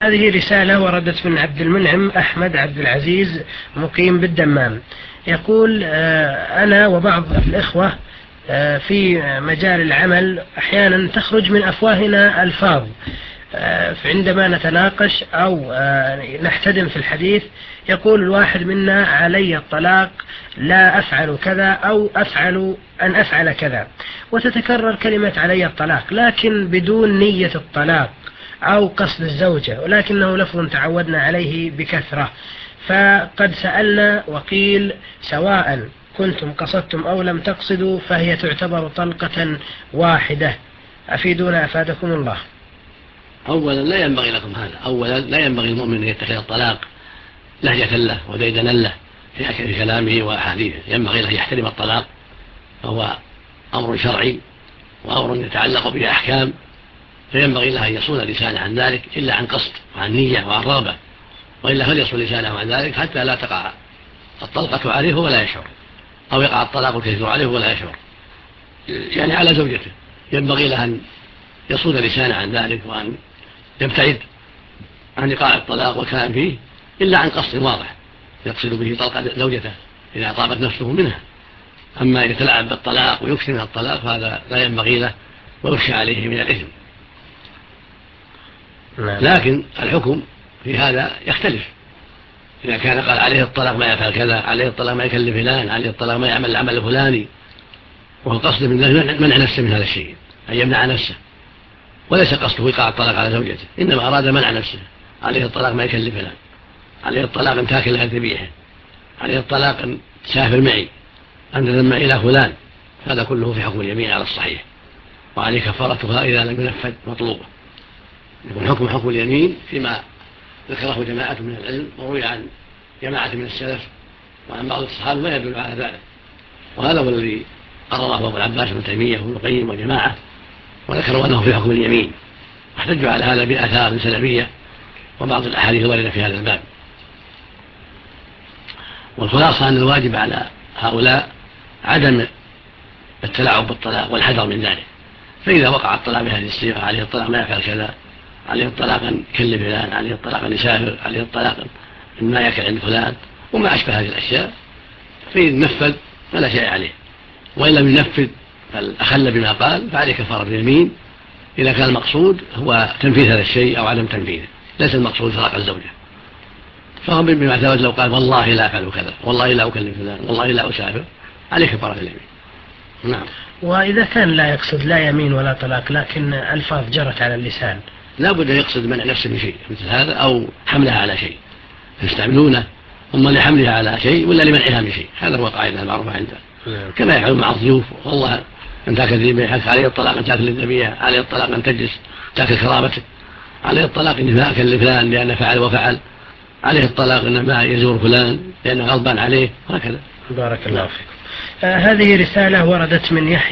هذه رسالة وردت من عبد المنعم أحمد عبد العزيز مقيم بالدمام. يقول: أنا وبعض الإخوة في مجال العمل أحيانا تخرج من أفواهنا ألفاظ عندما نتناقش أو نحتدم في الحديث. يقول الواحد منا: علي الطلاق، لا أفعل كذا، أو أن أفعل كذا، وتتكرر كلمة علي الطلاق لكن بدون نية الطلاق أو قصد الزوجة، ولكنه لفظ تعودنا عليه بكثرة. فقد سألنا وقيل سواء كنتم قصدتم أو لم تقصدوا فهي تعتبر طلقة واحدة. أفيدونا أفادكم الله. أولا لا ينبغي لكم هذا. أولا لا ينبغي المؤمن أن يتخذ الطلاق لهجة له وديدنا له في كلامه وأحاديثه. ينبغي له يحترم الطلاق، فهو أمر شرعي وأمر يتعلق به أحكام، فينبغي له أن يصون لسانه عن ذلك إلا عن قصد وعن نية وعن رغبة، وإلا فليصون لسانه عن ذلك حتى لا تقع الطلقة عليه ولا يشعر، أو يقع الطلاق الكثير عليه ولا يشعر، يعني على زوجته. ينبغي له أن يصون لسانه عن ذلك وأن يبتعد عن إيقاع الطلاق والكلام فيه إلا عن قصد واضح يقصد به طلق زوجته إذا طابت نفسه منها. أما يتلاعب بالطلاق ويكثر من الطلاق فهذا لا ينبغي له ويخشى عليه من الإثم. لكن الحكم في هذا يختلف. إذا كان قال عليه الطلاق ما يفعل كذا، عليه الطلاق ما يكلف فلان، عليه الطلاق ما يعمل العمل الفلاني، وهو قصد منع نفسه من هذا الشيء، أن يمنع نفسه، وليس قصده إيقاع الطلاق على زوجته، إنما أراد منع نفسه. عليه الطلاق ما يكلف فلان، عليه الطلاق أن تاكل لا تبيعه، عليه الطلاق أن تسافر معي، أن تذهب إلى فلان. هذا كله في حكم اليمين على الصحيح، وعليه كفارتها إذا لم ينفذ مطلوبه. يكون حكم اليمين فيما ذكره جماعة من العلم، وروي عن جماعة من السلف وعن بعض الصحابة ما يدل على ذلك، وهذا هو الذي قرره أبو العباس بن تيمية وابن القيم وجماعة، وذكروا أنه في حكم اليمين، واحتجوا على هذا بآثار سلفية وبعض الأحاديث الواردة في هذا الباب. والخلاصة أن الواجب على هؤلاء عدم التلاعب بالطلاق والحذر من ذلك. فإذا وقع الطلاق بهذه الصيغة: عليه الطلاق ما يفعل كذا، عليه الطلاق أن يكلف فلان، عليه الطلاق أن يسافر، عليه الطلاق أن ما يأكل عند فلان، وما أشبه هذه الأشياء، فإن نفذ فلا شيء عليه، وإن لم ينفذ فالأخل بما قال فعليه كفارة اليمين إذا كان المقصود هو تنفيذ هذا الشيء أو عدم تنفيذه، ليس المقصود فراق الزوجة. فهم بما اعتمد لو قال والله لا أفعل كذا، والله لا أكلم فلان، والله لا أسافر، عليه كفارة اليمين. نعم. وإذا كان لا يقصد لا يمين ولا طلاق لكن ألفاظ جرت على اللسان، لا بد يقصد منع نفسه من شيء مثل هذا أو حملها على شيء يستعملونه، أما لحملها على شيء ولا لمنعها من شيء. هذا هو قاعدة المعروفة عنده. كما يفعل مع الضيوف: والله أن تأكل ذبيحك، عليه الطلاق أن تأكل الذبيحة، عليه الطلاق أن تجلس تأكل كرامتك، عليه الطلاق أن ما أكل لفلان لأنه فعل وفعل، عليه الطلاق أن ما يزور فلان لأنه غضبان عليه، هكذا. بارك الله فيكم. هذه رسالة وردت من يحيى